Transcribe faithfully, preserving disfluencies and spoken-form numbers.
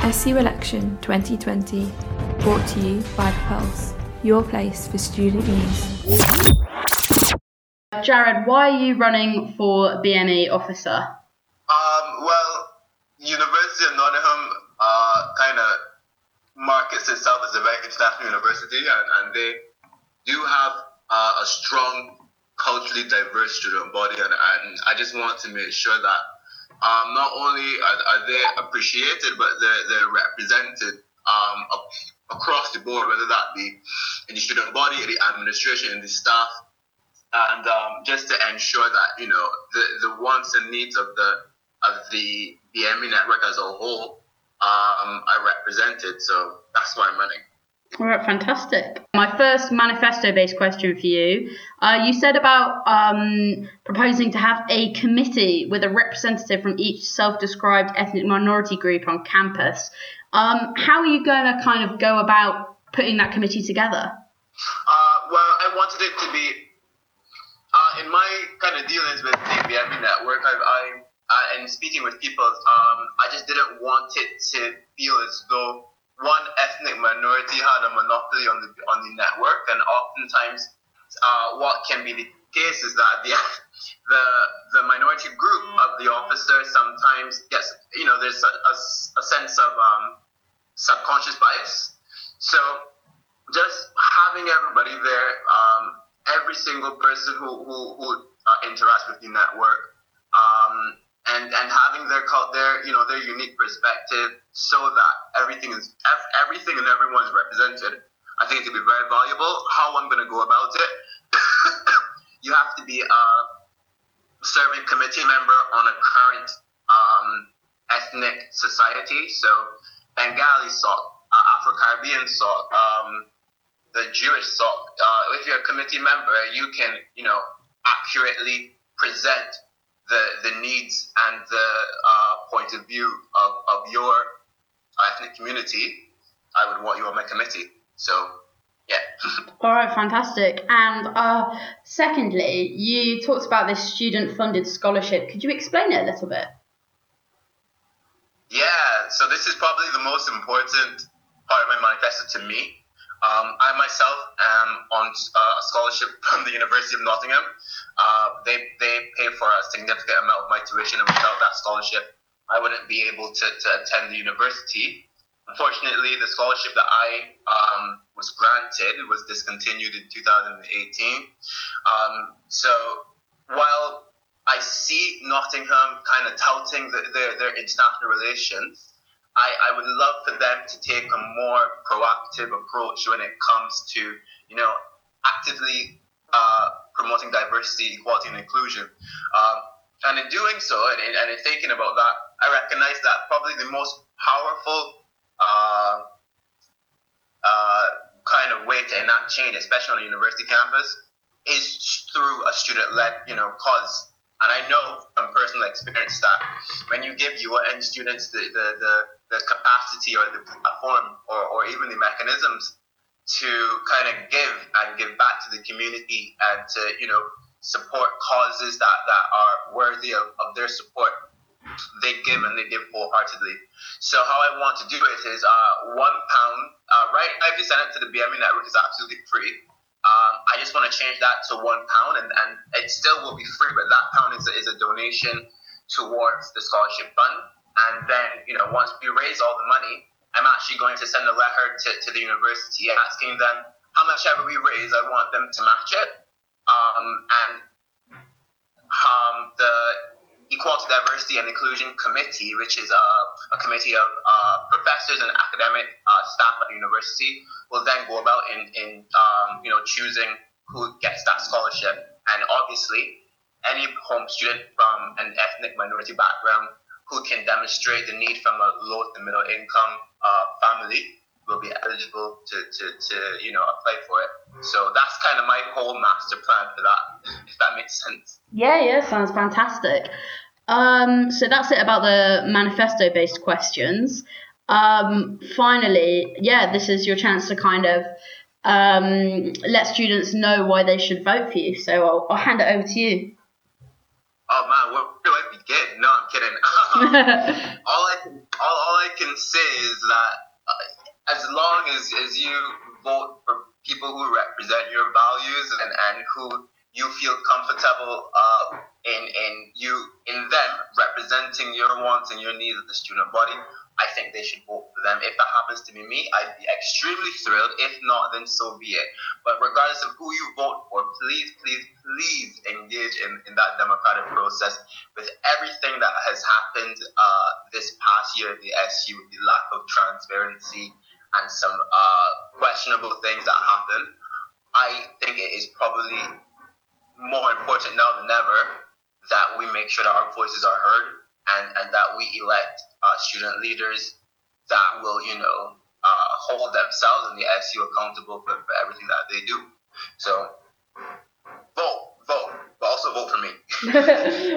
S U Election twenty twenty, brought to you by The Pulse, your place for student news. Jared, why are you running for B M E officer? Um, well, University of Nottingham uh, kind of markets itself as a very international university, and, and they do have uh, a strong, culturally diverse student body, and, and I just want to make sure that um, not only are, are they appreciated, but they're, they're represented um, up, across the board, whether that be in the student body, the administration, and the staff, and um, just to ensure that, you know, the, the wants and needs of the of the B M E network as a whole um, are represented. So that's why I'm running. All right, fantastic. My first manifesto-based question for you. Uh, you said about um, proposing to have a committee with a representative from each self-described ethnic minority group on campus. Um, how are you going to kind of go about putting that committee together? Uh, well, I wanted it to be, uh, in my kind of dealings with the B M E network, I, I uh, and speaking with people, um, I just didn't want it to feel as though one ethnic minority had a monopoly on the on the network, and oftentimes uh, what can be the case is that the the the minority group of the officer sometimes gets, you know, there's a, a, a sense of um, subconscious bias. So just having everybody there, um, every single person who who, who uh, interacts with the network, um, and and having their their you know their unique perspective, so that everything is everything and everyone is represented. I think it would be very valuable. How I'm going to go about it, you have to be a serving committee member on a current um, ethnic society. So Bengali S O C, uh, Afro-Caribbean S O C, um, the Jewish S O C. Uh, if you're a committee member, you can, you know, accurately present the the needs and the uh, point of view of, of your ethnic community. I would want you on my committee. So, yeah. All right, fantastic. And uh, secondly, you talked about this student-funded scholarship. Could you explain it a little bit? Yeah, so this is probably the most important part of my manifesto to me. Um, I myself am on uh, a scholarship from the University of Nottingham. Uh, they they pay for a significant amount of my tuition, and without that scholarship, I wouldn't be able to, to attend the university. Unfortunately, the scholarship that I um, was granted was discontinued in two thousand eighteen. Um, so while I see Nottingham kind of touting the, their, their international relations, I, I would love for them to take a more proactive approach when it comes to, you know, actively uh, promoting diversity, equality, and inclusion. Um, and in doing so, and in, and in thinking about that, I recognize that probably the most powerful uh, uh, kind of way to enact change, especially on a university campus, is through a student-led, you know, cause. And I know from personal experience that when you give U N students the, the, the, the capacity or the platform or, or even the mechanisms to kind of give and give back to the community and to, you know, support causes that, that are worthy of, of their support, they give and they give wholeheartedly. So how I want to do it is uh, one pound, uh, right? If you send it to the B M E network, it's absolutely free. Um, I just want to change that to one pound, and, and it still will be free, but that pound is a, is a donation towards the scholarship fund. And then, you know, once we raise all the money, I'm actually going to send a letter to, to the university asking them how much ever we raise, I want them to match it. Um, and um, the Equality, Diversity, and Inclusion Committee, which is a, a committee of uh, professors and academic uh, staff at the university, will then go about in, in um, you know, choosing who gets that scholarship. And obviously, any home student from an ethnic minority background who can demonstrate the need from a low to middle income uh, family will be eligible to, to, to, you know, apply for it. So that's kind of my whole master plan for that, if that makes sense. Yeah, yeah, sounds fantastic. Um, so that's it about the manifesto-based questions. Um, finally, yeah, this is your chance to kind of um, let students know why they should vote for you. So I'll, I'll hand it over to you. Oh man, where do I begin? No, I'm kidding. all I can all, all I can say is that uh, as long as, as you vote for people who represent your values and, and who you feel comfortable uh, in in you in them representing your wants and your needs as the student body, I think they should vote for them. If that happens to be me, I'd be extremely thrilled. If not, then so be it. But regardless of who you vote for, please, please, please engage in, in that democratic process. With everything that has happened uh, this past year at the S U, the lack of transparency and some uh, questionable things that happen, I think it is probably more important now than ever that we make sure that our voices are heard and, and that we elect uh, student leaders that will, you know, uh, hold themselves and the S U accountable for, for everything that they do. So vote, vote, but also vote for me.